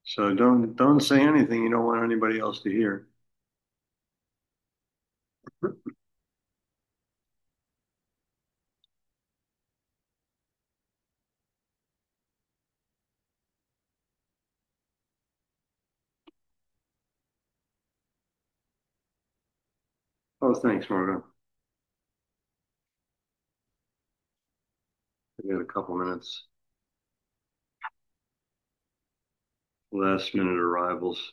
So don't say anything you don't want anybody else to hear. Oh, thanks, Margo. I got a couple minutes. Last minute arrivals.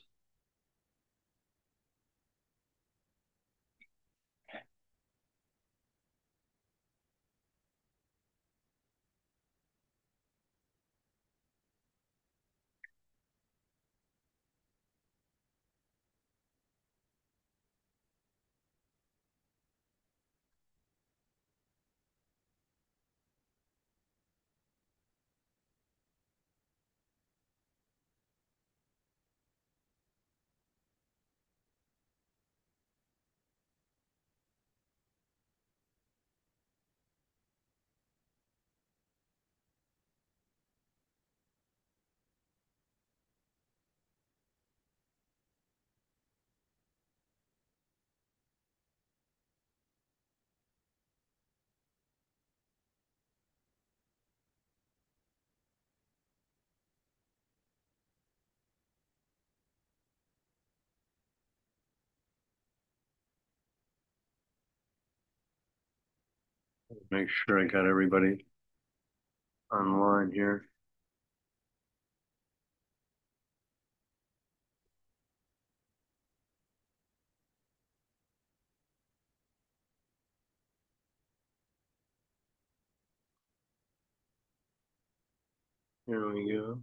Make sure I got everybody online here. Here we go.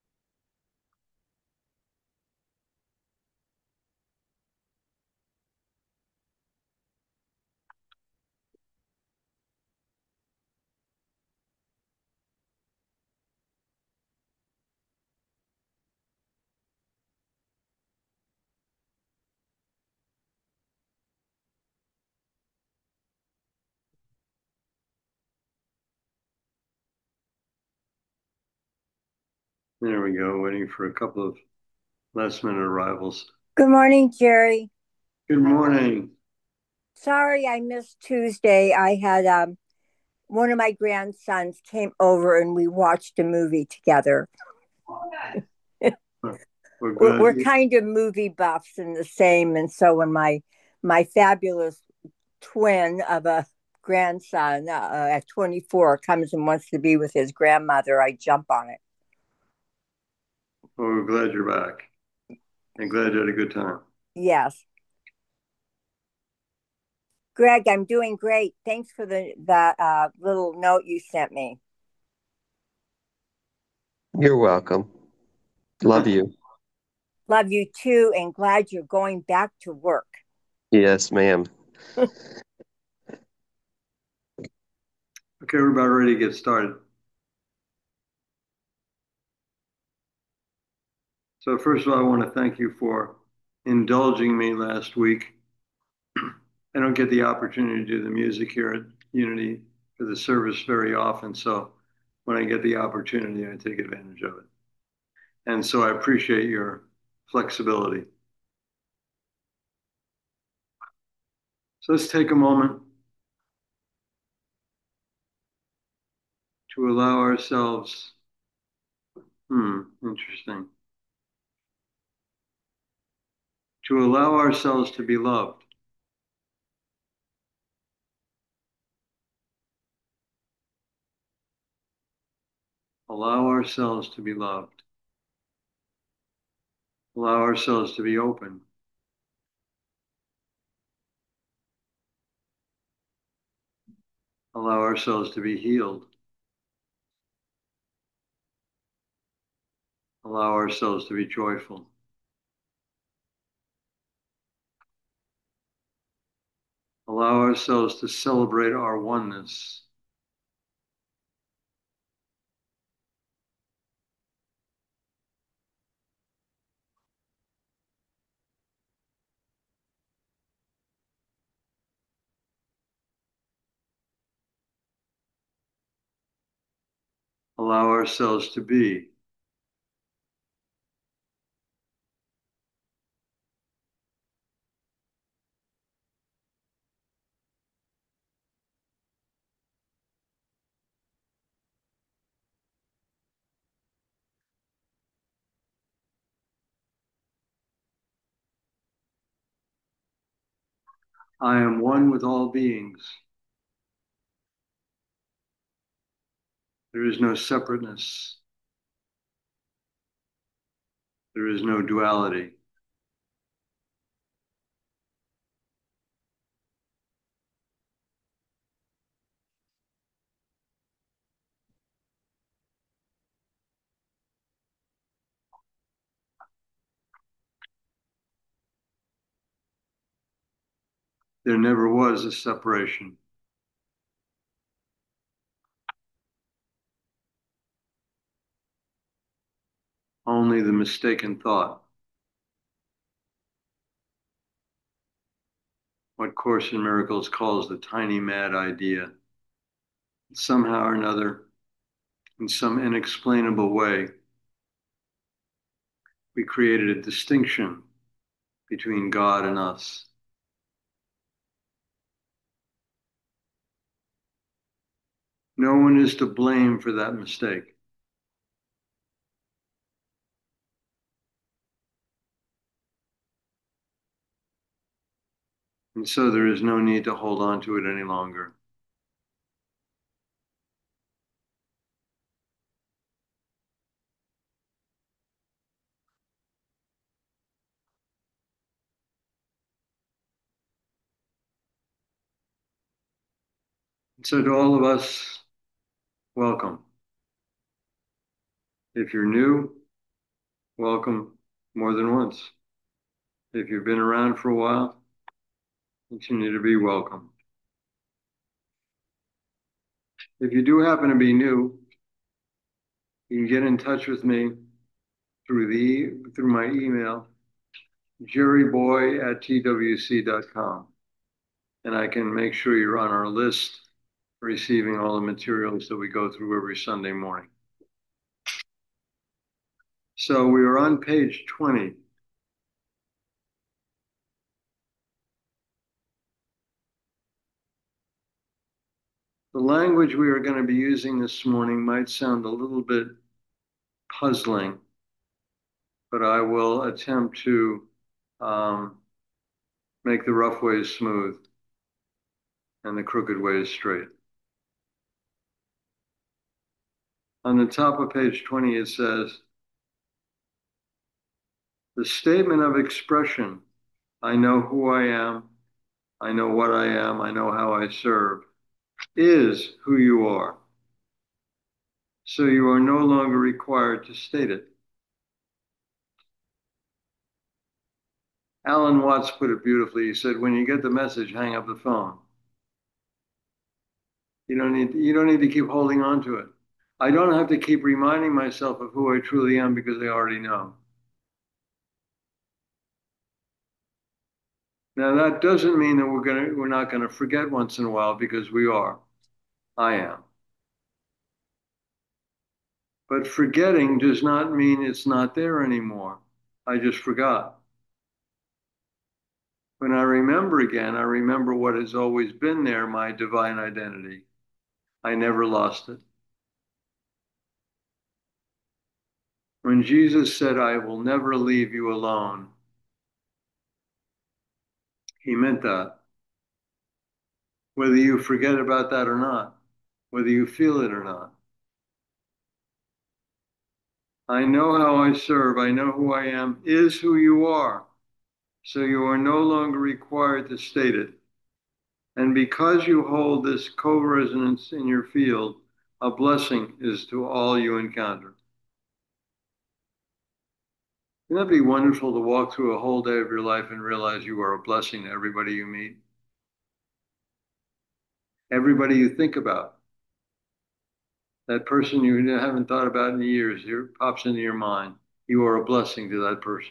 There we go. Waiting for a couple of last minute arrivals. Good morning, Jerry. Good morning. Sorry I missed Tuesday. I had one of my grandsons came over and we watched a movie together. We're We're, glad we're you, kind of movie buffs and the same. And so when my fabulous twin of a grandson at 24 comes and wants to be with his grandmother, I jump on it. we're glad you're back and glad you had a good time. Yes. Greg, I'm doing great. Thanks for the little note you sent me. You're welcome. Love you. Love you too, and glad you're going back to work. Yes, ma'am. Okay, we're about ready to get started. So first of all, I want to thank you for indulging me last week. I don't get the opportunity to do the music here at Unity for the service very often. So when I get the opportunity, I take advantage of it. And so I appreciate your flexibility. So let's take a moment to allow ourselves, interesting, to allow ourselves to be loved. Allow ourselves to be loved. Allow ourselves to be open. Allow ourselves to be healed. Allow ourselves to be joyful. Allow ourselves to celebrate our oneness. Allow ourselves to be. I am one with all beings. There is no separateness. There is no duality. There never was a separation. Only the mistaken thought. What Course in Miracles calls the tiny mad idea. Somehow or another, in some inexplainable way, we created a distinction between God and us. No one is to blame for that mistake. And so there is no need to hold on to it any longer. So to all of us, welcome. If you're new, welcome more than once. If you've been around for a while, continue to be welcome. If you do happen to be new, you can get in touch with me through my email, jerryboy@twc.com. And I can make sure you're on our list receiving all the materials that we go through every Sunday morning. So we are on page 20. The language we are going to be using this morning might sound a little bit puzzling, but I will attempt to make the rough ways smooth and the crooked ways straight. On the top of page 20, it says, the statement of expression, I know who I am, I know what I am, I know how I serve, is who you are. So you are no longer required to state it. Alan Watts put it beautifully. He said, when you get the message, hang up the phone. You don't need to keep holding on to it. I don't have to keep reminding myself of who I truly am because I already know. Now that doesn't mean that we're not gonna forget once in a while, because we are. I am. But forgetting does not mean it's not there anymore. I just forgot. When I remember again, I remember what has always been there, my divine identity. I never lost it. When Jesus said, I will never leave you alone, he meant that. Whether you forget about that or not, whether you feel it or not. I know how I serve, I know who I am, is who you are. So you are no longer required to state it. And because you hold this co-resonance in your field, a blessing is to all you encounter. Wouldn't that be wonderful to walk through a whole day of your life and realize you are a blessing to everybody you meet? Everybody you think about. That person you haven't thought about in years here pops into your mind. You are a blessing to that person.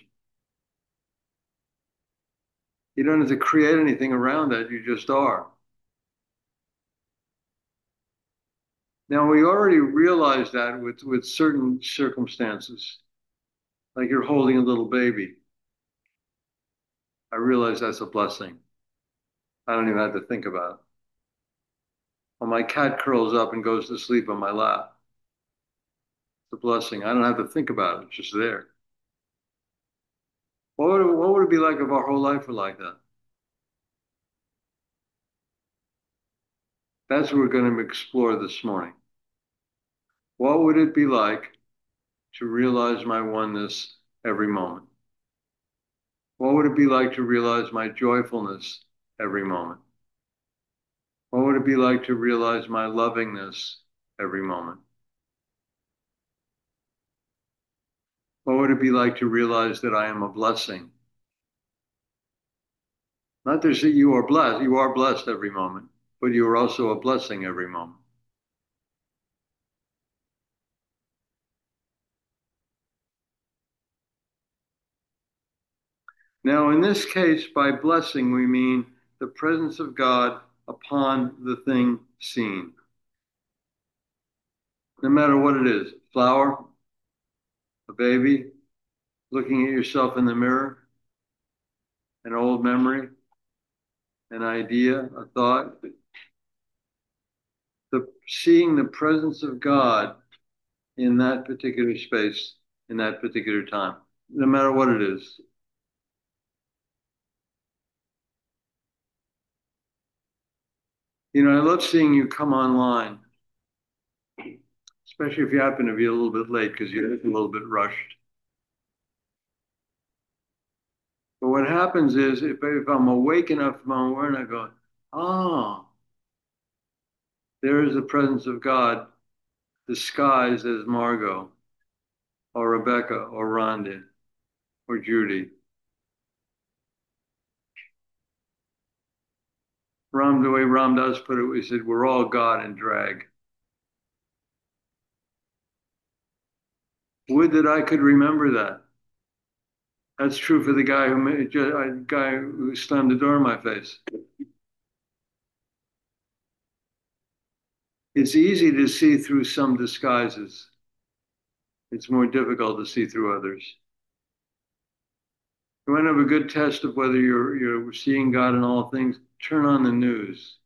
You don't have to create anything around that, you just are. Now, we already realize that with certain circumstances, like you're holding a little baby. I realize that's a blessing. I don't even have to think about it. When my cat curls up and goes to sleep on my lap, it's a blessing. I don't have to think about it, it's just there. What would it be like if our whole life were like that? That's what we're going to explore this morning. What would it be like to realize my oneness every moment? What would it be like to realize my joyfulness every moment? What would it be like to realize my lovingness every moment? What would it be like to realize that I am a blessing? Not that you are blessed every moment, but you are also a blessing every moment. Now, in this case, by blessing, we mean the presence of God upon the thing seen. No matter what it is, flower, a baby, looking at yourself in the mirror, an old memory, an idea, a thought, seeing the presence of God in that particular space, in that particular time, no matter what it is. You know, I love seeing you come online, especially if you happen to be a little bit late because you're a little bit rushed. But what happens is if I'm awake enough from my word, I go, oh, there is the presence of God disguised as Margot or Rebecca or Rhonda or Judy. The way Ram Dass put it, he said, we're all God in drag. Would that I could remember that. That's true for the guy who slammed the door in my face. It's easy to see through some disguises. It's more difficult to see through others. You want to have a good test of whether you're seeing God in all things? Turn on the news.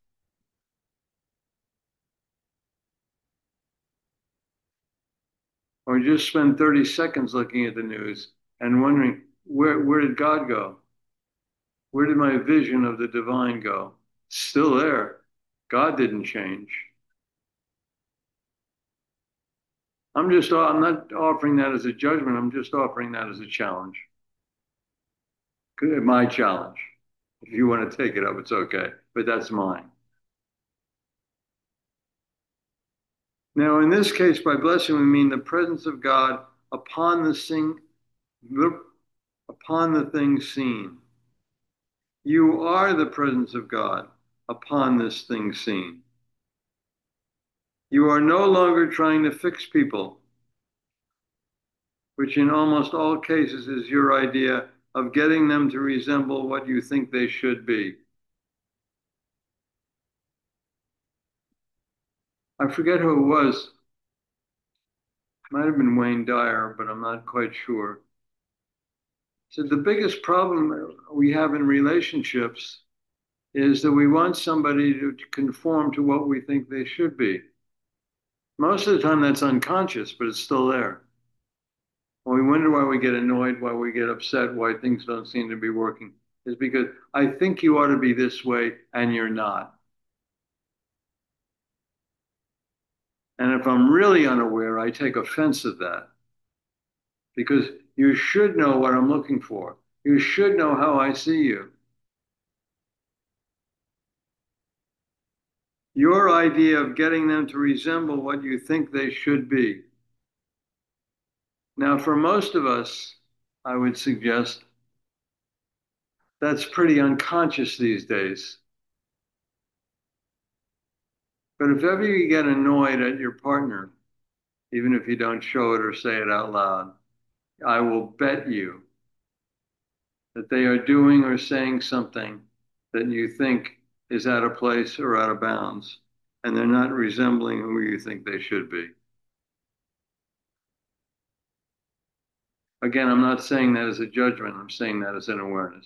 Or just spend 30 seconds looking at the news and wondering, where did God go? Where did my vision of the divine go? It's still there. God didn't change. I'm not offering that as a judgment. I'm just offering that as a challenge. My challenge. If you want to take it up, it's okay, but that's mine. Now, in this case, by blessing, we mean the presence of God upon upon the thing seen. You are the presence of God upon this thing seen. You are no longer trying to fix people, which in almost all cases is your idea of getting them to resemble what you think they should be. I forget who it was. It might have been Wayne Dyer, but I'm not quite sure. So the biggest problem we have in relationships is that we want somebody to conform to what we think they should be. Most of the time that's unconscious, but it's still there. When we wonder why we get annoyed, why we get upset, why things don't seem to be working, is because I think you ought to be this way and you're not. And if I'm really unaware, I take offense at that because you should know what I'm looking for. You should know how I see you. Your idea of getting them to resemble what you think they should be. Now, for most of us, I would suggest that's pretty unconscious these days. But if ever you get annoyed at your partner, even if you don't show it or say it out loud, I will bet you that they are doing or saying something that you think is out of place or out of bounds, and they're not resembling who you think they should be. Again, I'm not saying that as a judgment, I'm saying that as an awareness.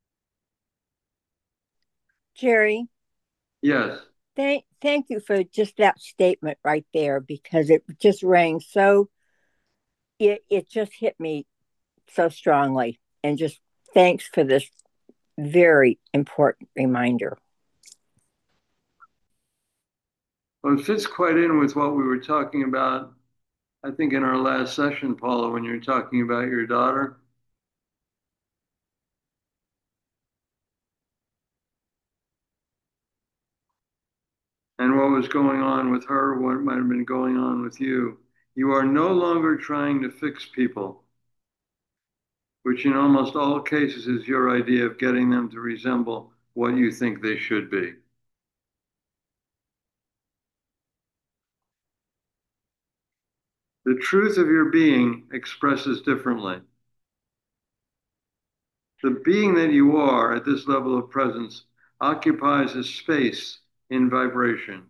Jerry, Yes. thank you for just that statement right there because it just rang so it just hit me so strongly, and just thanks for this very important reminder. Well, it fits quite in with what we were talking about, I think, in our last session, Paula, when you were talking about your daughter. And what was going on with her, what might have been going on with you. You are no longer trying to fix people, which in almost all cases is your idea of getting them to resemble what you think they should be. The truth of your being expresses differently. The being that you are at this level of presence occupies a space in vibration.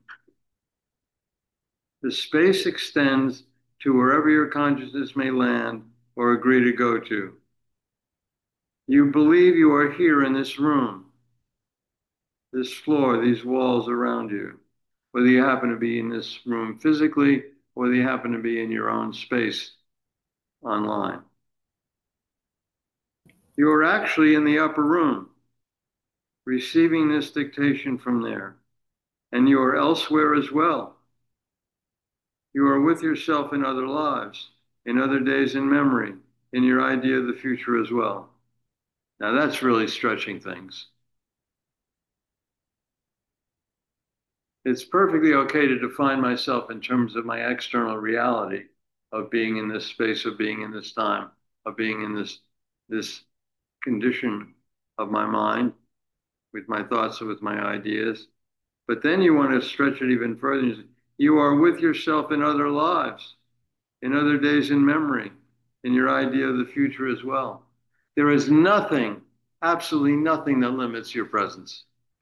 The space extends to wherever your consciousness may land or agree to go to. You believe you are here in this room, this floor, these walls around you, whether you happen to be in this room physically, or whether you happen to be in your own space online. You are actually in the upper room, receiving this dictation from there, and you are elsewhere as well. You are with yourself in other lives, in other days in memory, in your idea of the future as well. Now that's really stretching things. It's perfectly okay to define myself in terms of my external reality of being in this space, of being in this time, of being in this condition of my mind with my thoughts and with my ideas. But then you want to stretch it even further. You are with yourself in other lives, in other days in memory, in your idea of the future as well. There is nothing, absolutely nothing that limits your presence.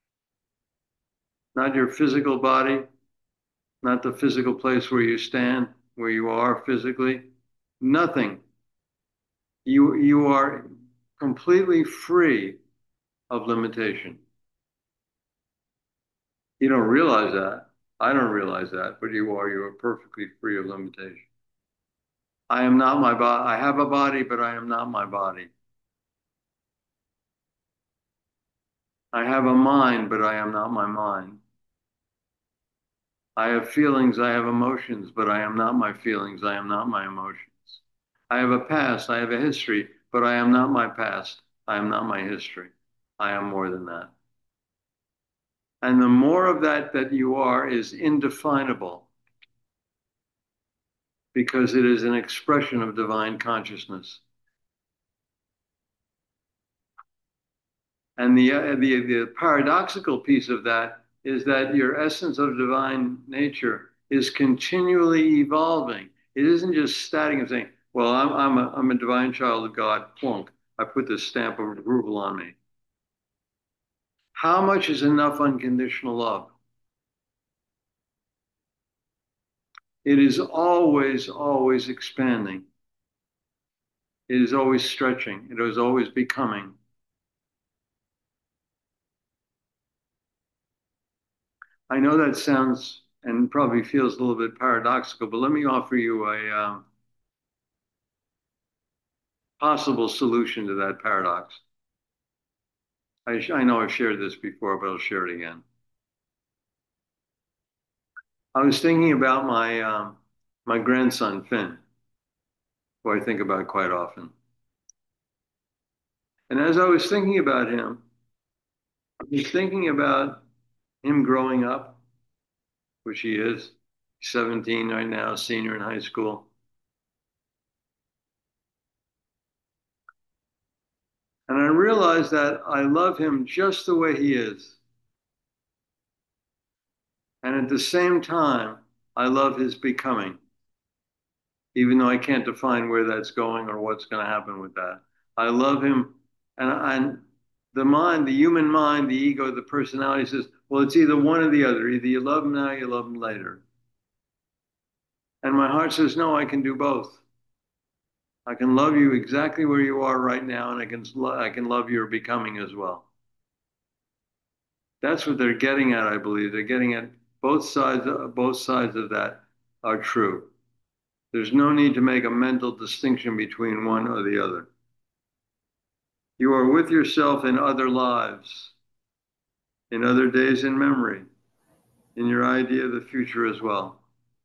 Not your physical body, not the physical place where you stand, where you are physically. Nothing. You are completely free of limitation. You don't realize that. I don't realize that, but you are. You are perfectly free of limitation. I am not my body. I have a body, but I am not my body. I have a mind, but I am not my mind. I have feelings, I have emotions, but I am not my feelings. I am not my emotions. I have a past, I have a history, but I am not my past. I am not my history. I am more than that. And the more of that that you are is indefinable because it is an expression of divine consciousness. And the paradoxical piece of that is that your essence of divine nature is continually evolving. It isn't just static and saying, well, I'm a divine child of God, plunk. I put this stamp of approval on me. How much is enough unconditional love? It is always, always expanding. It is always stretching. It is always becoming. I know that sounds and probably feels a little bit paradoxical, but let me offer you a possible solution to that paradox. I know I've shared this before, but I'll share it again. I was thinking about my grandson Finn, who I think about quite often. And as I was thinking about him, I was thinking about him growing up, which he is. He's 17 right now, senior in high school. And I realized that I love him just the way he is. And at the same time, I love his becoming, even though I can't define where that's going or what's going to happen with that. I love him. And the mind, the human mind, the ego, the personality says, well, it's either one or the other. Either you love him now, you love him later. And my heart says, no, I can do both. I can love you exactly where you are right now, and I can love your becoming as well. That's what they're getting at, I believe. They're getting at both sides of that are true. There's no need to make a mental distinction between one or the other. You are with yourself in other lives, in other days in memory, in your idea of the future as well.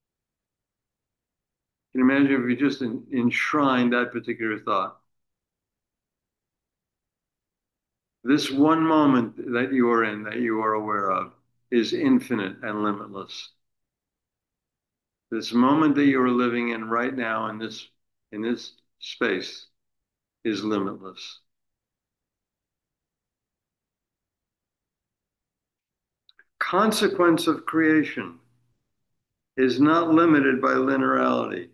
Can you imagine if you just enshrined that particular thought? This one moment that you are in, that you are aware of, is infinite and limitless. This moment that you are living in right now in this space is limitless. Consequence of creation is not limited by linearity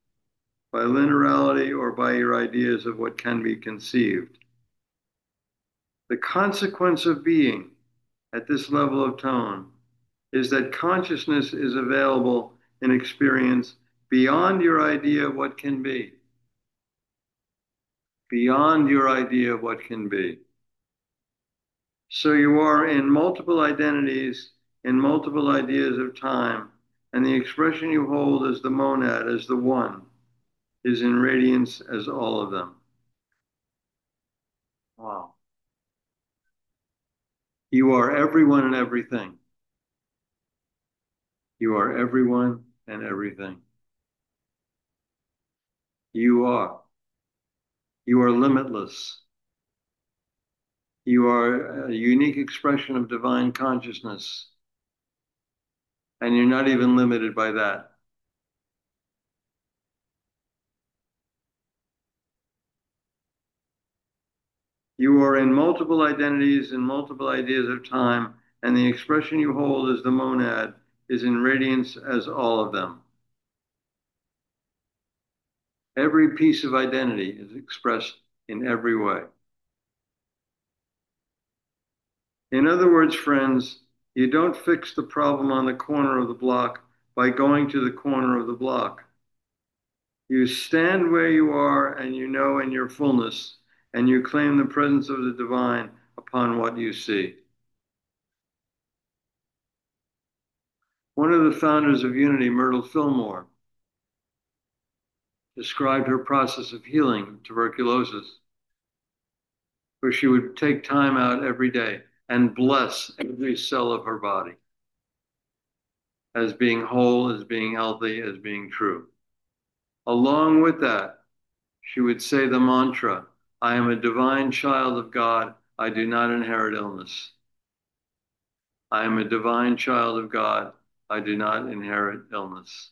or by your ideas of what can be conceived. The consequence of being at this level of tone is that consciousness is available in experience beyond your idea of what can be. Beyond your idea of what can be. So you are in multiple identities, in multiple ideas of time, and the expression you hold as the monad, as the one, is in radiance as all of them. Wow. You are everyone and everything. You are everyone and everything. You are. You are limitless. You are a unique expression of divine consciousness. And you're not even limited by that. You are in multiple identities and multiple ideas of time, and the expression you hold as the monad is in radiance as all of them. Every piece of identity is expressed in every way. In other words, friends, you don't fix the problem on the corner of the block by going to the corner of the block. You stand where you are and you know in your fullness, and you claim the presence of the divine upon what you see. One of the founders of Unity, Myrtle Fillmore, described her process of healing tuberculosis, where she would take time out every day and bless every cell of her body as being whole, as being healthy, as being true. Along with that, she would say the mantra, I am a divine child of God. I do not inherit illness. I am a divine child of God. I do not inherit illness.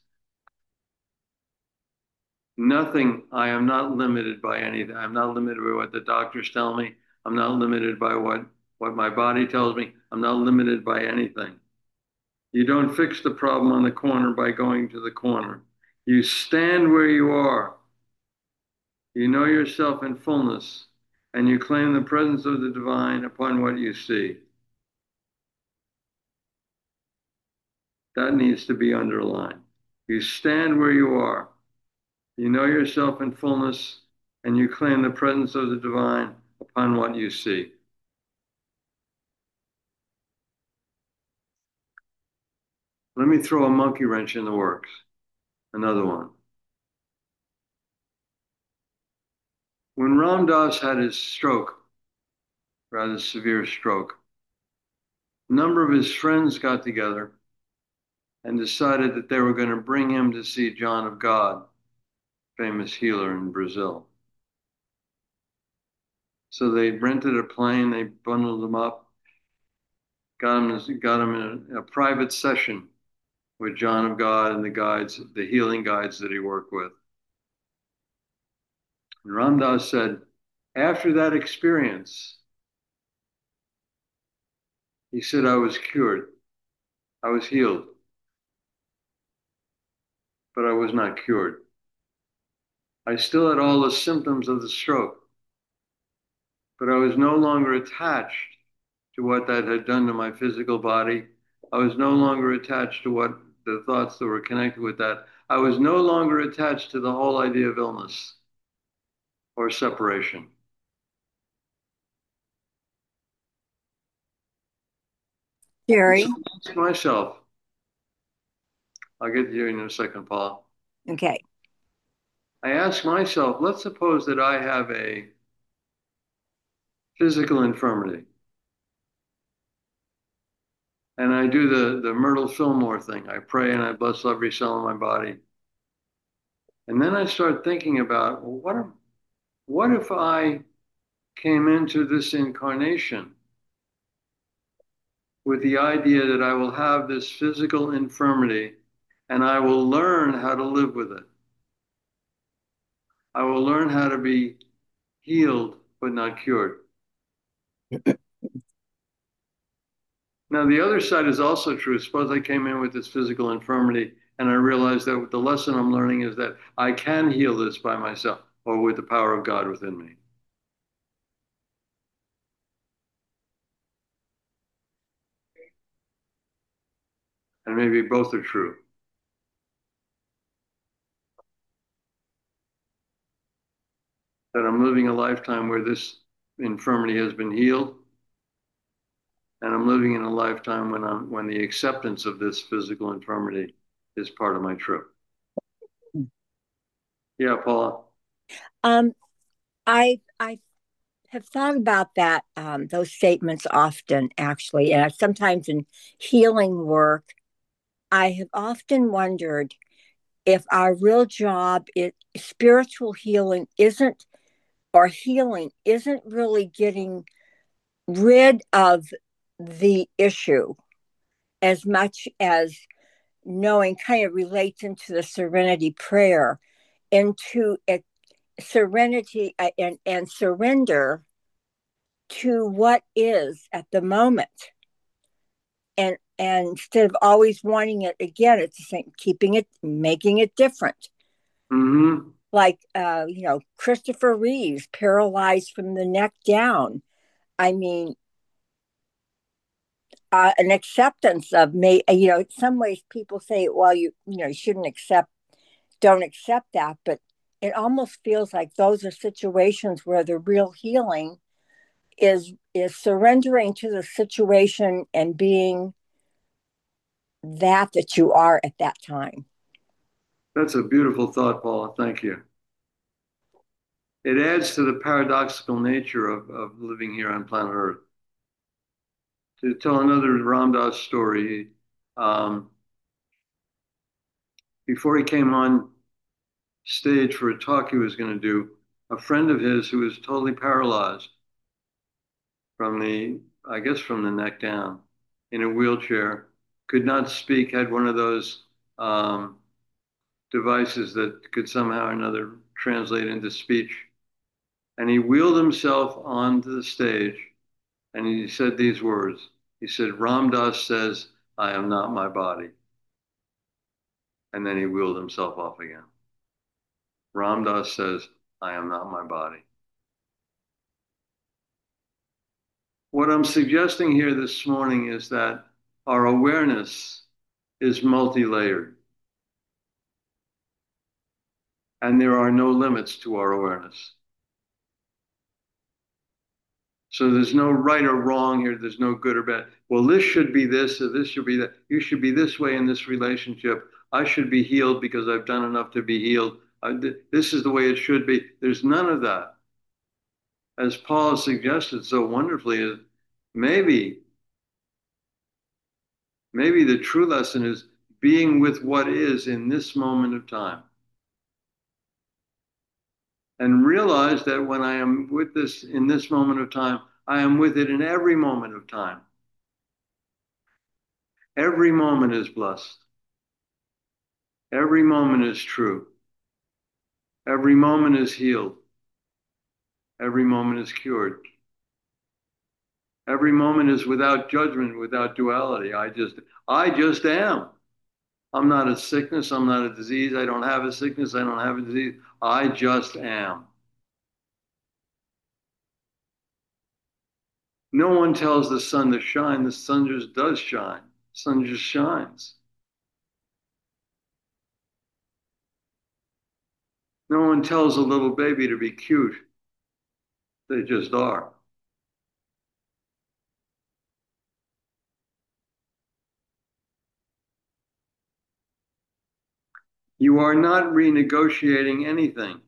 Nothing, I am not limited by anything. I'm not limited by what the doctors tell me. I'm not limited by what my body tells me. I'm not limited by anything. You don't fix the problem on the corner by going to the corner. You stand where you are. You know yourself in fullness, and you claim the presence of the divine upon what you see. That needs to be underlined. You stand where you are. You know yourself in fullness, and you claim the presence of the divine upon what you see. Let me throw a monkey wrench in the works. Another one. When Ram Dass had his stroke, rather severe stroke, a number of his friends got together and decided that they were going to bring him to see John of God, famous healer in Brazil. So they rented a plane, they bundled him up, got him in a private session with John of God and the guides, the healing guides that he worked with. And Ram Dass said, after that experience, he said, I was cured. I was healed. But I was not cured. I still had all the symptoms of the stroke, but I was no longer attached to what that had done to my physical body. I was no longer attached to what the thoughts that were connected with that. I was no longer attached to the whole idea of illness or separation. Jerry. So I ask myself, I'll get to you in a second, Paul. Okay. I ask myself, let's suppose that I have a physical infirmity. And I do the Myrtle Fillmore thing. I pray and I bless every cell in my body. And then I start thinking about, well, what if I came into this incarnation with the idea that I will have this physical infirmity and I will learn how to live with it. I will learn how to be healed but not cured. Now, the other side is also true. Suppose I came in with this physical infirmity and I realized that the lesson I'm learning is that I can heal this by myself or with the power of God within me. And maybe both are true. That I'm living a lifetime where this infirmity has been healed, and I'm living in a lifetime when the acceptance of this physical infirmity is part of my trip. Yeah, Paula. Um, I have thought about that, those statements often, actually, and sometimes in healing work, I have often wondered if our real job is spiritual healing isn't, or healing isn't really getting rid of the issue as much as knowing, kind of relates into the serenity prayer, into a serenity, and surrender to what is at the moment. And instead of always wanting it again, it's the same, keeping it, making it different. Mm-hmm. Like, Christopher Reeves, paralyzed from the neck down. I mean, an acceptance of me. In some ways, people say, well, you shouldn't don't accept that, but it almost feels like those are situations where the real healing is surrendering to the situation and being that you are at that time. That's a beautiful thought, Paula. Thank you. It adds to the paradoxical nature of living here on planet Earth. To tell another Ram Dass story, um, before he came on stage for a talk he was going to do, a friend of his who was totally paralyzed from I guess from the neck down, in a wheelchair, could not speak, had one of those devices that could somehow or another translate into speech. And he wheeled himself onto the stage and he said these words. He said, Ram Dass says, I am not my body. And then he wheeled himself off again. Ram Dass says, I am not my body. What I'm suggesting here this morning is that our awareness is multi-layered. And there are no limits to our awareness. So there's no right or wrong here. There's no good or bad. Well, this should be this, or this should be that. You should be this way in this relationship. I should be healed because I've done enough to be healed. This is the way it should be. There's none of that. As Paul has suggested so wonderfully, is maybe, maybe the true lesson is being with what is in this moment of time. And realize that when I am with this in this moment of time, I am with it in every moment of time. Every moment is blessed. Every moment is true. Every moment is healed. Every moment is cured. Every moment is without judgment, without duality. I just am. I'm not a sickness. I'm not a disease. I don't have a sickness. I don't have a disease. I just am. No one tells the sun to shine. The sun just does shine. The sun just shines. No one tells a little baby to be cute. They just are. You are not renegotiating anything.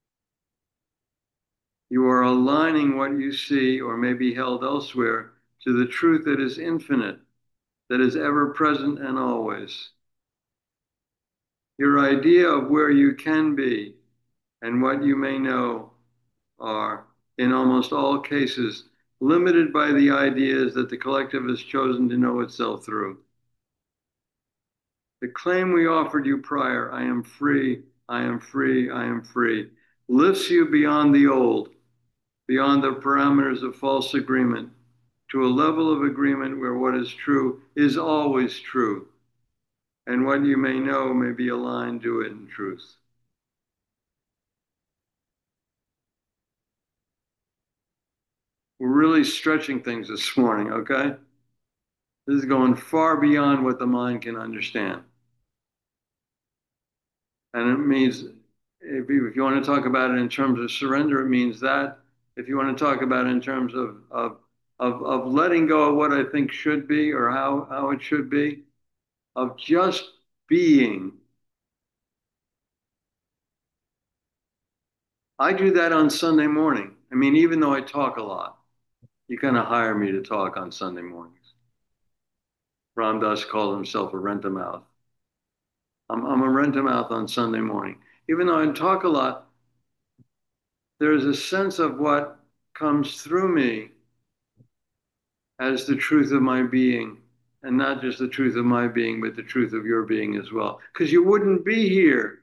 You are aligning what you see or may be held elsewhere to the truth that is infinite, that is ever present and always. Your idea of where you can be and what you may know are, in almost all cases, limited by the ideas that the collective has chosen to know itself through. The claim we offered you prior, I am free, I am free, I am free, lifts you beyond the old, beyond the parameters of false agreement, to a level of agreement where what is true is always true, and what you may know may be aligned to it in truth. We're really stretching things this morning, okay? This is going far beyond what the mind can understand. And it means, if you want to talk about it in terms of surrender, it means that. If you want to talk about it in terms of letting go of what I think should be or how it should be, of just being. I do that on Sunday morning. I mean, even though I talk a lot, you kind of hire me to talk on Sunday mornings. Ram Dass called himself a rent-a-mouth. I'm a rent-a-mouth on Sunday morning. Even though I talk a lot, there's a sense of what comes through me as the truth of my being, and not just the truth of my being, but the truth of your being as well. Because you wouldn't be here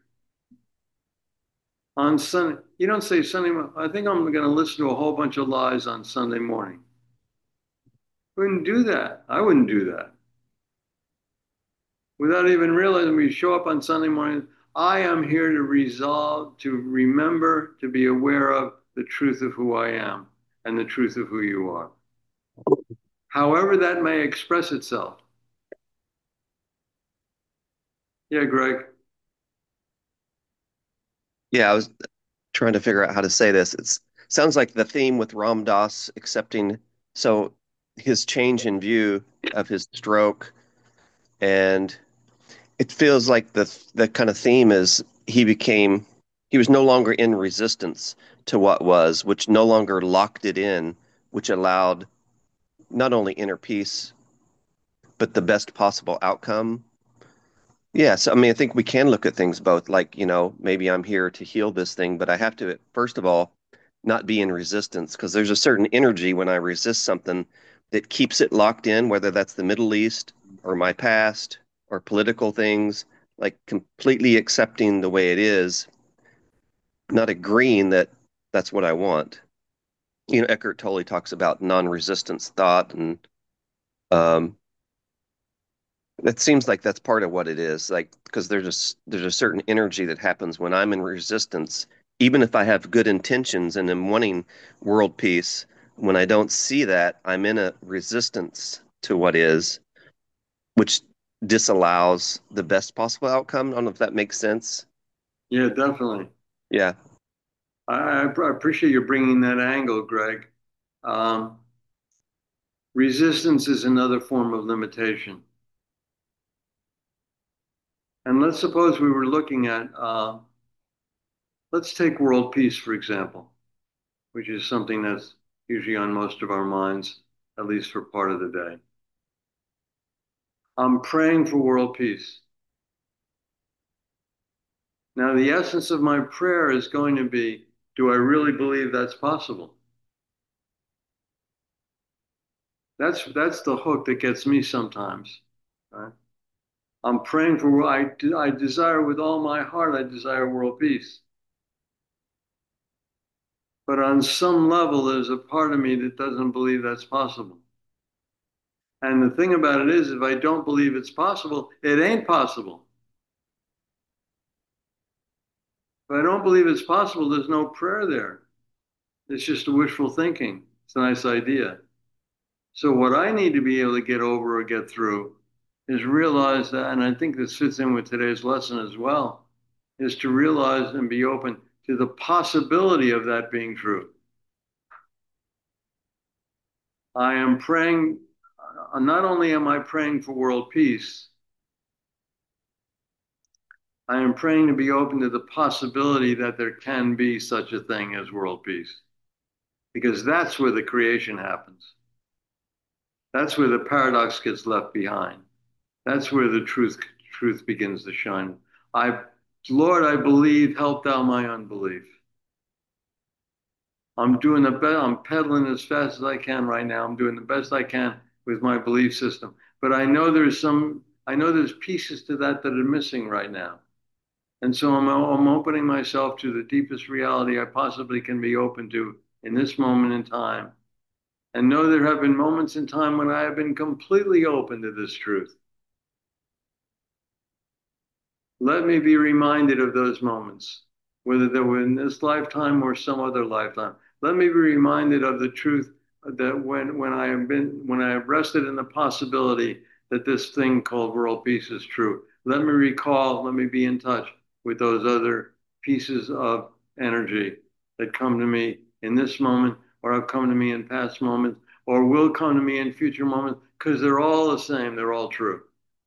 on Sunday. You don't say Sunday. I think I'm going to listen to a whole bunch of lies on Sunday morning. Wouldn't do that. I wouldn't do that. Without even realizing, we show up on Sunday morning. I am here to resolve, to remember, to be aware of the truth of who I am and the truth of who you are. However that may express itself. Yeah, Greg. Yeah, I was trying to figure out how to say this. It sounds like the theme with Ram Dass accepting, so his change in view of his stroke, and it feels like the kind of theme is he was no longer in resistance to what was, which no longer locked it in, which allowed not only inner peace, but the best possible outcome. Yes, I mean, I think we can look at things both like, maybe I'm here to heal this thing, but I have to, first of all, not be in resistance because there's a certain energy when I resist something that keeps it locked in, whether that's the Middle East or my past or political things, like completely accepting the way it is, not agreeing that that's what I want. Eckhart Tolle talks about non-resistance thought, and um, that seems like that's part of what it is, like because there's a certain energy that happens when I'm in resistance, even if I have good intentions and am wanting world peace. When I don't see that, I'm in a resistance to what is, which disallows the best possible outcome. I don't know if that makes sense. Yeah, definitely. Yeah. I appreciate you bringing that angle, Greg. Um, Resistance is another form of limitation. And let's suppose we were looking at, let's take world peace, for example, which is something that's usually on most of our minds, at least for part of the day. I'm praying for world peace. Now, the essence of my prayer is going to be, do I really believe that's possible? That's the hook that gets me sometimes. Right? I'm praying for, I desire with all my heart, I desire world peace. But on some level, there's a part of me that doesn't believe that's possible. And the thing about it is, if I don't believe it's possible, it ain't possible. If I don't believe it's possible, there's no prayer there. It's just a wishful thinking. It's a nice idea. So what I need to be able to get over or get through is realize that, and I think this fits in with today's lesson as well, is to realize and be open to the possibility of that being true. I am praying, not only am I praying for world peace, I am praying to be open to the possibility that there can be such a thing as world peace, because that's where the creation happens. That's where the paradox gets left behind. That's where the truth begins to shine. I, Lord, I believe, help thou my unbelief. I'm doing the best. I'm pedaling as fast as I can right now. I'm doing the best I can with my belief system. But I know there's pieces to that that are missing right now. And so I'm opening myself to the deepest reality I possibly can be open to in this moment in time. And know there have been moments in time when I have been completely open to this truth. Let me be reminded of those moments, whether they were in this lifetime or some other lifetime. Let me be reminded of the truth that when I have rested in the possibility that this thing called world peace is true. Let me be in touch with those other pieces of energy that come to me in this moment, or have come to me in past moments, or will come to me in future moments, because they're all the same, they're all true.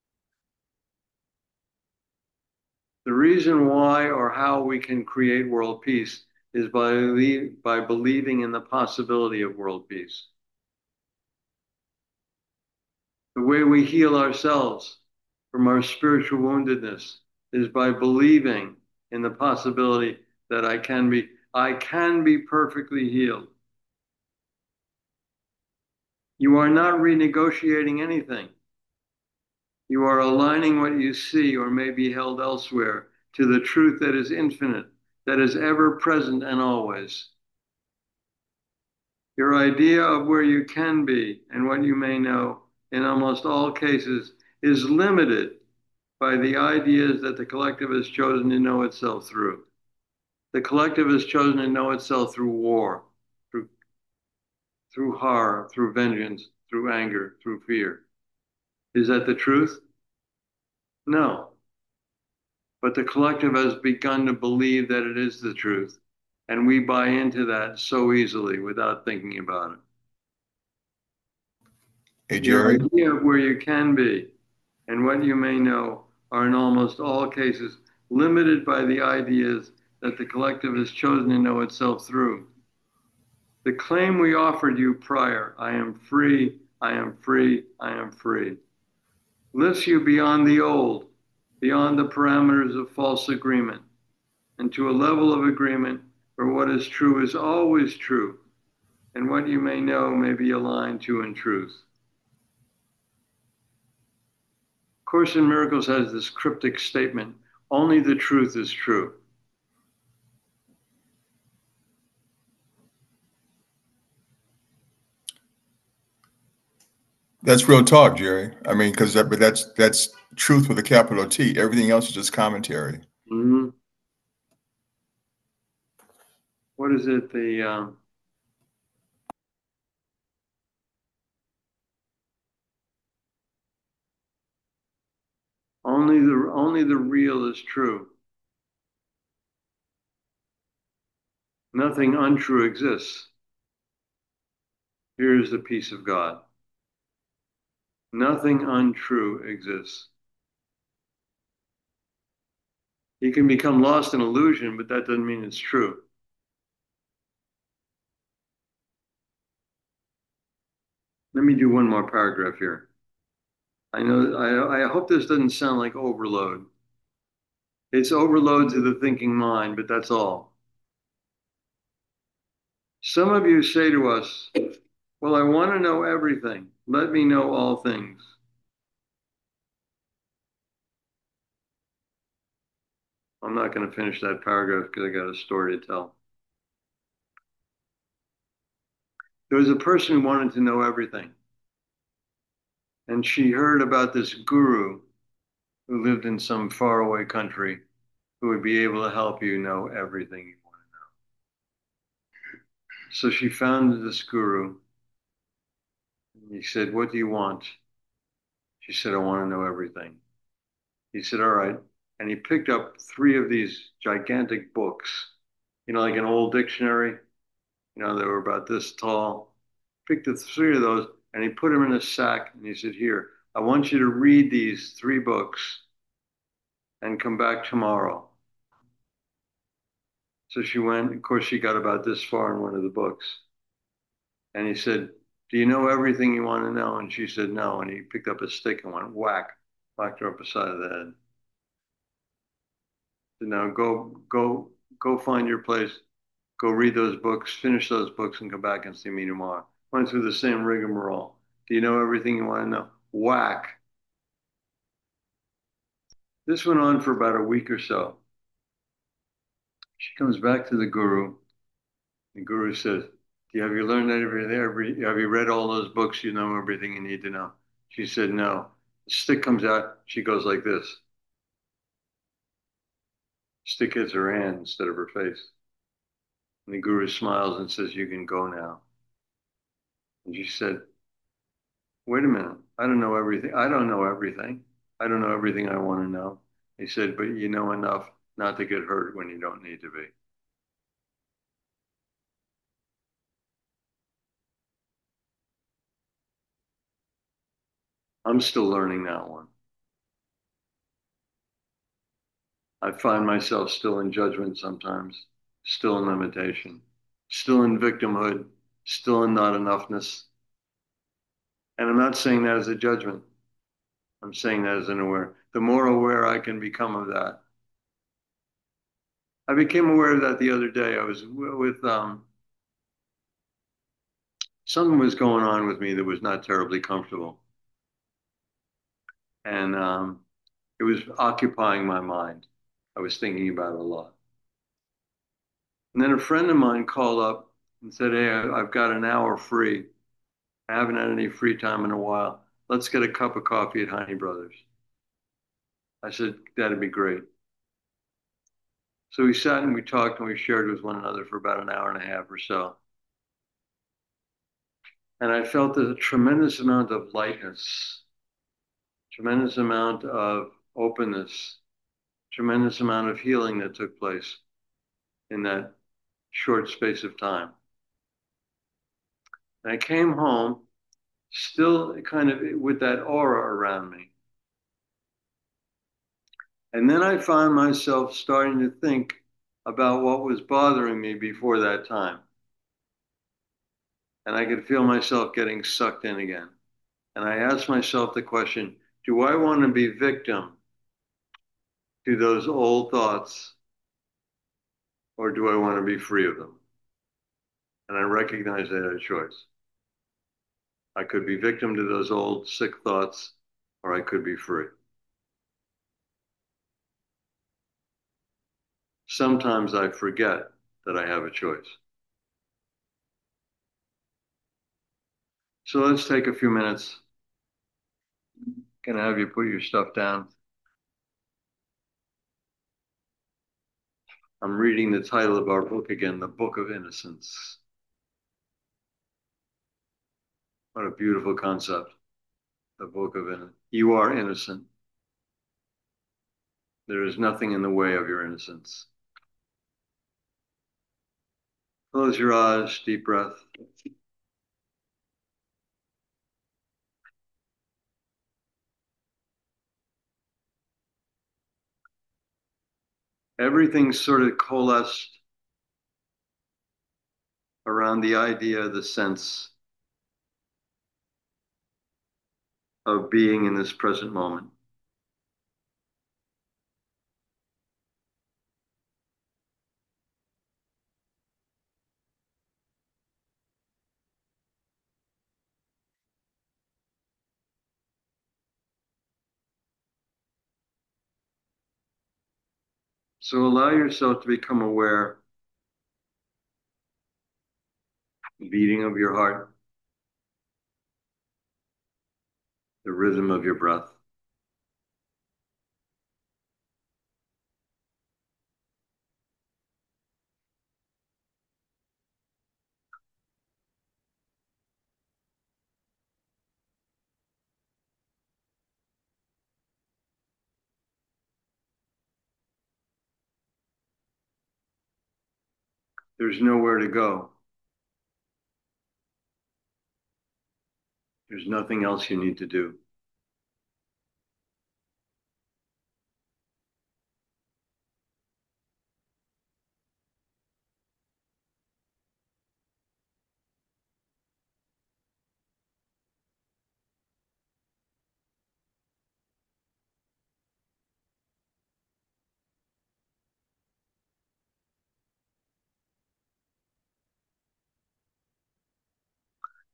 The reason why or how we can create world peace is by believing in the possibility of world peace. The way we heal ourselves from our spiritual woundedness is by believing in the possibility that I can be perfectly healed. You are not renegotiating anything. You are aligning what you see or may be held elsewhere to the truth that is infinite, that is ever present and always. Your idea of where you can be and what you may know, in almost all cases, is limited by the ideas that the collective has chosen to know itself through. The collective has chosen to know itself through war, through, through horror, through vengeance, through anger, through fear. Is that the truth? No. But the collective has begun to believe that it is the truth. And we buy into that so easily without thinking about it. Hey, Your Jerry. idea of where you can be and what you may know are in almost all cases limited by the ideas that the collective has chosen to know itself through. The claim we offered you prior, I am free, I am free, I am free, lifts you beyond the old, beyond the parameters of false agreement, and to a level of agreement where what is true is always true, and what you may know may be aligned to in truth. Course in Miracles has this cryptic statement, only the truth is true. That's real talk, Jerry. I mean, because that's truth with a capital T. Everything else is just commentary. Mm-hmm. What is it? Only the real is true. Nothing untrue exists. Here is the peace of God. Nothing untrue exists. You can become lost in illusion, but that doesn't mean it's true. Let me do one more paragraph here. I hope this doesn't sound like overload. It's overload to the thinking mind, but that's all. Some of you say to us, well, I want to know everything. Let me know all things. I'm not going to finish that paragraph because I got a story to tell. There was a person who wanted to know everything. And she heard about this guru who lived in some faraway country who would be able to help you know everything you want to know. So she found this guru. And he said, what do you want? She said, I want to know everything. He said, all right. And he picked up three of these gigantic books, like an old dictionary, they were about this tall. Picked the three of those and he put them in a sack and he said, here, I want you to read these three books and come back tomorrow. So she went, of course, she got about this far in one of the books. And he said, do you know everything you want to know? And she said, no. And he picked up a stick and went whack, whacked her up the side of the head. So now go find your place, go read those books, finish those books, and come back and see me tomorrow. Went through the same rigmarole. Do you know everything you want to know? Whack. This went on for about a week or so. She comes back to the guru. The guru says, have you learned everything? Have you read all those books? You know everything you need to know. She said, no. The stick comes out. She goes like this. Stick hits her hand instead of her face. And the guru smiles and says, you can go now. And she said, wait a minute. I don't know everything. I don't know everything. I don't know everything I want to know. He said, but you know enough not to get hurt when you don't need to be. I'm still learning that one. I find myself still in judgment sometimes, still in limitation, still in victimhood, still in not enoughness. And I'm not saying that as a judgment. I'm saying that as an aware. The more aware I can become of that. I became aware of that the other day. I was with something was going on with me that was not terribly comfortable. And it was occupying my mind. I was thinking about it a lot. And then a friend of mine called up and said, hey, I've got an hour free. I haven't had any free time in a while. Let's get a cup of coffee at Honey Brothers. I said, that'd be great. So we sat and we talked and we shared with one another for about an hour and a half or so. And I felt a tremendous amount of lightness, tremendous amount of openness, tremendous amount of healing that took place in that short space of time. And I came home still kind of with that aura around me. And then I found myself starting to think about what was bothering me before that time. And I could feel myself getting sucked in again. And I asked myself the question, do I want to be victim to those old thoughts, or do I want to be free of them? And I recognized I had a choice. I could be victim to those old sick thoughts, or I could be free. Sometimes I forget that I have a choice. So let's take a few minutes. Can I have you put your stuff down? I'm reading the title of our book again, The Book of Innocence. What a beautiful concept, the Book of Innocence. You are innocent. There is nothing in the way of your innocence. Close your eyes, deep breath. Everything sort of coalesced around the idea, the sense of being in this present moment. So allow yourself to become aware, the beating of your heart, the rhythm of your breath. There's nowhere to go. There's nothing else you need to do.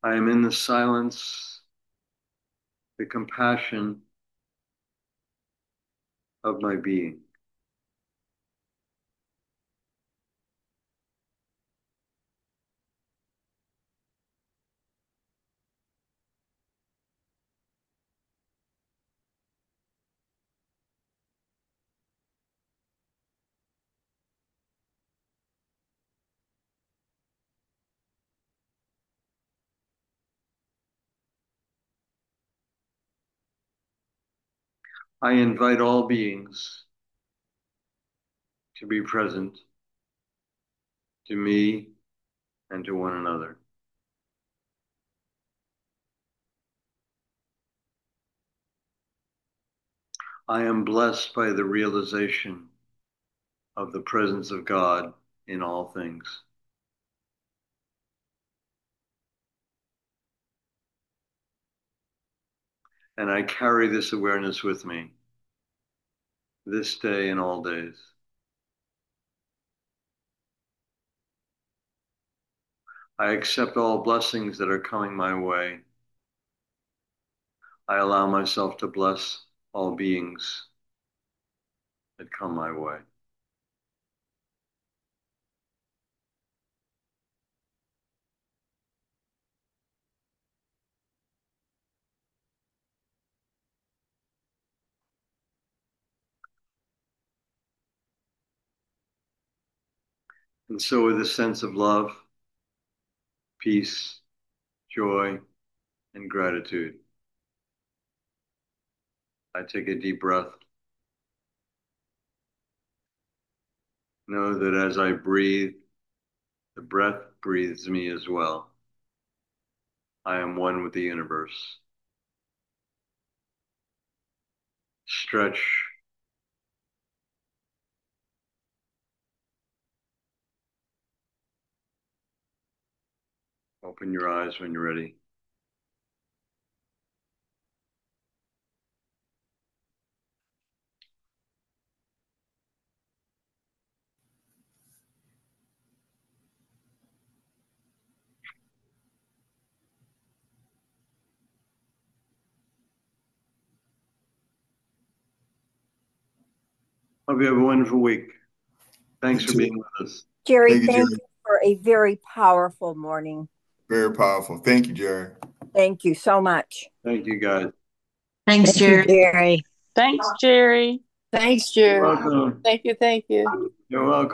I am in the silence, the compassion of my being. I invite all beings to be present to me and to one another. I am blessed by the realization of the presence of God in all things. And I carry this awareness with me this day and all days. I accept all blessings that are coming my way. I allow myself to bless all beings that come my way. And so with a sense of love, peace, joy, and gratitude, I take a deep breath. Know that as I breathe, the breath breathes me as well. I am one with the universe. Stretch. Open your eyes when you're ready. Hope you have a wonderful week. Thanks for being with us. Jerry, Thank you, thank Jerry. you for a very powerful morning. Very powerful. Thank you, Jerry. Thank you so much. Thank you, guys. Thanks, Thank you, Jerry. Jerry. Thanks, Jerry. Thanks, You're Jerry. welcome. Thank you. You're welcome.